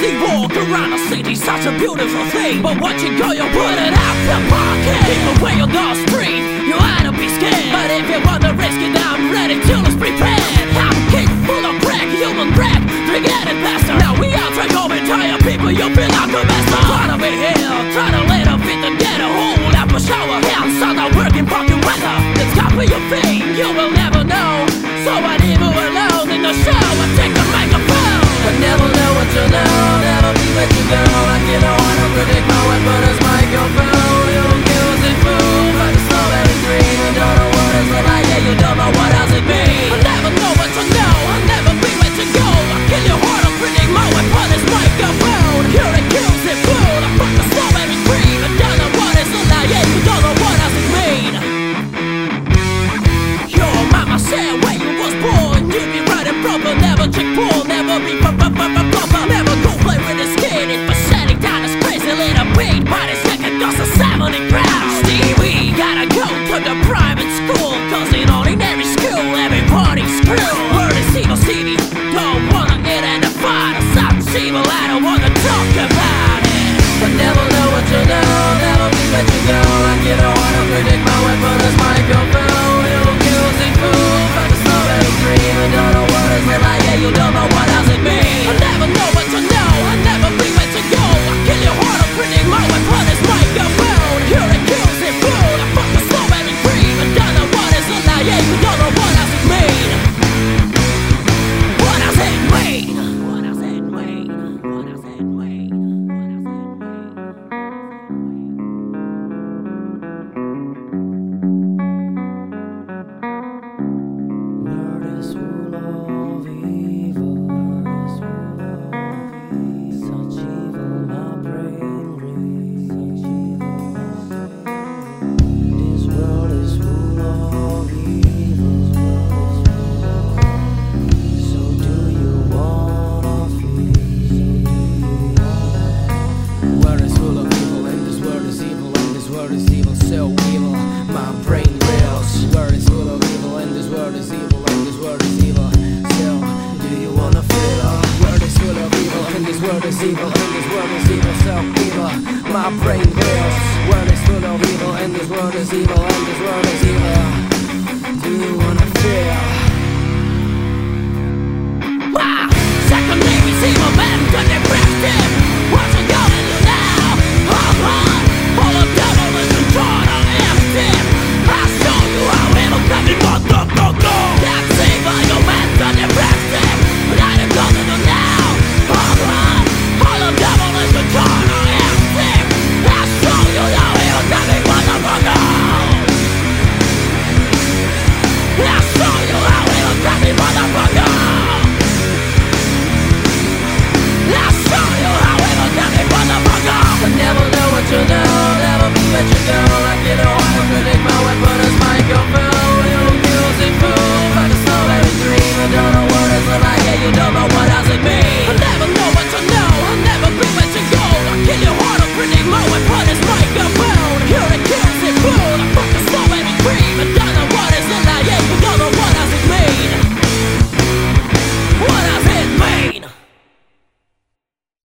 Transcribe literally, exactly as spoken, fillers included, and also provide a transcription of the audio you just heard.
empty walk around the city, such a beautiful thing. But what you go, you put it out the pocket. Keep away on the street, you ought to be scared. But if you wanna risk it, I'm ready to let's prepare. I'm a kid full of crack, human crack, drink it and faster. Now we out trying to entire people, you feel like a master. Try to be here, try to let them fit together. Hold up a shower, hands on the working fucking weather. Let's copy your thing, you will never know. So I leave you alone in the show, I take the microphone. I never know what you know, never be what you go. I get on, I predict my way, but it's microphone. You don't give us a fool, but it's slow and green. You don't know what it's like, yeah, you don't know what else it means. I never know what you know, I never be where to go. I kill your heart, I predict my way, but it's microphone. You're accused and fool, I fuck the slow and green. I don't know what it's like, yeah, you don't know what else it means. Your mama said when you was born, you be right and proper, never check porn, never be proper, proper, never go play with this kid. If I'm setting down this crazy little beat, by the second does a seventy crowd. Steve, we gotta go to the private school, cause in ordinary school, everybody's screwed. Word is evil, Stevie, don't wanna get in a fight. Or something's evil, I don't wanna talk about it. But never know what you know, never be what you go. I get on, I predict my way, but it's microphone. You'll kill the fool, but it's not very green. I don't know what it's like, yeah, you don't know what else it means. I never know what to know, I never be where to go. I kill your heart, I predict my way, but it's microphone. You're accused and fool, I fuck the slow and green. I don't know what it's like, yeah, you don't know what else it means. What does it mean? What does it mean? What does it mean? World is full of evil, such evil my brain reads. This world is full of evil, so do you wanna feel? World is full of evil, and this world is evil, and this world is evil, so evil, my brain reels. World is full of evil, and this world is evil, and this world is evil, so do you wanna feel? World is full of evil, and this world is evil, and this world is evil, so evil, my brain reels. World is full of evil, and this world is evil, and this world is evil, do you wanna feel? Ah, second name is evil, man, to the breath. Watch it go.